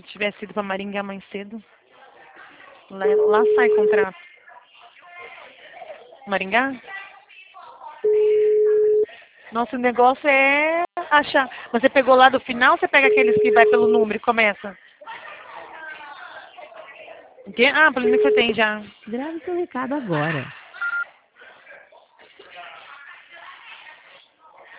tivesse ido para Maringá mais cedo. Lá sai contrato. Maringá? Nosso negócio é achar. Mas você pegou lá do final ou você pega aqueles que vai pelo número e começa? O quê? Ah, pelo menos você tem já. Grave seu recado agora.